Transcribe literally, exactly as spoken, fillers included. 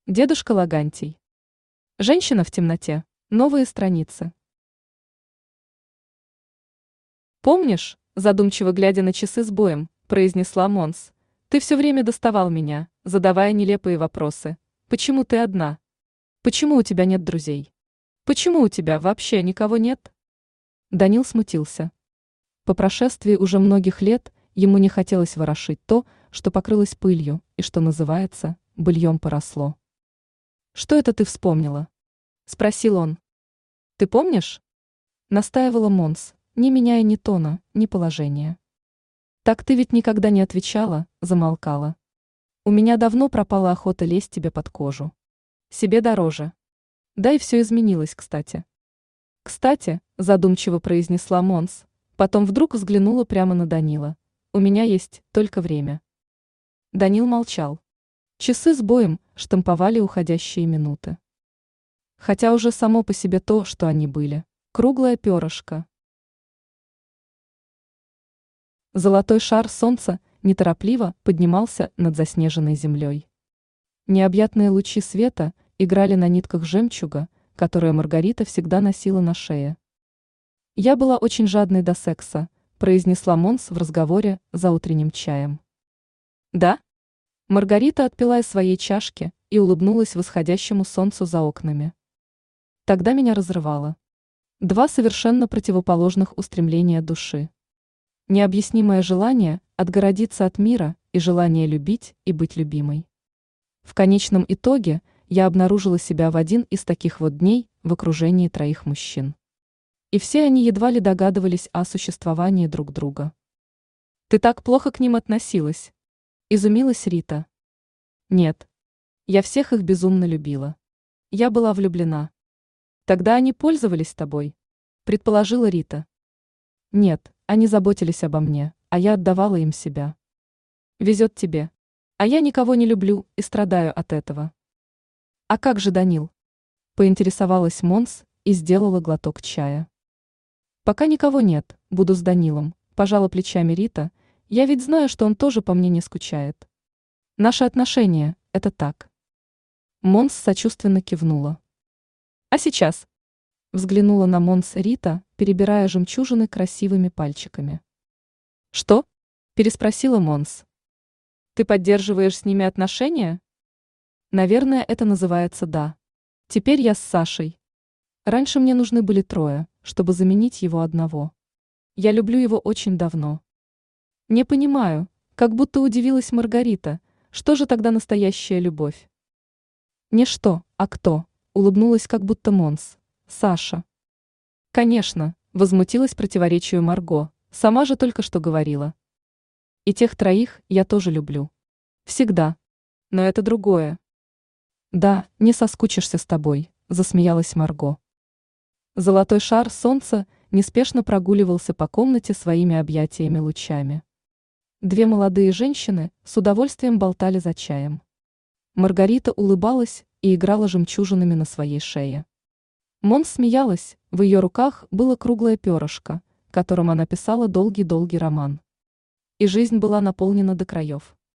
Дедушка Лагантий. Женщина в темноте. Новые страницы. «Помнишь, задумчиво глядя на часы с боем, произнесла Монс, ты все время доставал меня, задавая нелепые вопросы. Почему ты одна? Почему у тебя нет друзей? Почему у тебя вообще никого нет?» Данил смутился. По прошествии уже многих лет ему не хотелось ворошить то, что покрылось пылью и что называется быльем поросло. «Что это ты вспомнила?» – спросил он. «Ты помнишь?» – настаивала Монс, не меняя ни тона, ни положения. «Так ты ведь никогда не отвечала», – замолкала. «У меня давно пропала охота лезть тебе под кожу. Себе дороже. Да и все изменилось, кстати». «Кстати», – задумчиво произнесла Монс, потом вдруг взглянула прямо на Данила. «У меня есть только время». Данил молчал. Часы с боем штамповали уходящие минуты. Хотя уже само по себе то, что они были. Круглое перышко. Золотой шар солнца неторопливо поднимался над заснеженной землей. Необъятные лучи света играли на нитках жемчуга, которые Маргарита всегда носила на шее. «Я была очень жадной до секса», произнесла Монс в разговоре за утренним чаем. «Да?» Маргарита отпила из своей чашки и улыбнулась восходящему солнцу за окнами. Тогда меня разрывало. Два совершенно противоположных устремления души. Необъяснимое желание отгородиться от мира и желание любить и быть любимой. В конечном итоге я обнаружила себя в один из таких вот дней в окружении троих мужчин. И все они едва ли догадывались о существовании друг друга. «Ты так плохо к ним относилась?» – изумилась Рита. «Нет. Я всех их безумно любила. Я была влюблена. Тогда они пользовались тобой», – предположила Рита. «Нет, они заботились обо мне, а я отдавала им себя. Везет тебе. А я никого не люблю и страдаю от этого». «А как же Данил?» – поинтересовалась Монс и сделала глоток чая. «Пока никого нет, буду с Данилом», – пожала плечами Рита, «я ведь знаю, что он тоже по мне не скучает. Наши отношения – это так». Монс сочувственно кивнула. «А сейчас?» – взглянула на Монс Рита, перебирая жемчужины красивыми пальчиками. «Что?» – переспросила Монс. «Ты поддерживаешь с ними отношения?» «Наверное, это называется «да». Теперь я с Сашей. Раньше мне нужны были трое, чтобы заменить его одного. Я люблю его очень давно». «Не понимаю», как будто удивилась Маргарита, что же тогда настоящая любовь? «Не что, а кто», улыбнулась как будто Монс. «Саша». «Конечно», возмутилась противоречию Марго, сама же только что говорила. «И тех троих я тоже люблю. Всегда. Но это другое». «Да, не соскучишься с тобой», засмеялась Марго. Золотой шар солнца неспешно прогуливался по комнате своими объятиями лучами. Две молодые женщины с удовольствием болтали за чаем. Маргарита улыбалась и играла жемчужинами на своей шее. Монс смеялась, в ее руках было круглое перышко, которым она писала долгий-долгий роман. И жизнь была наполнена до краев.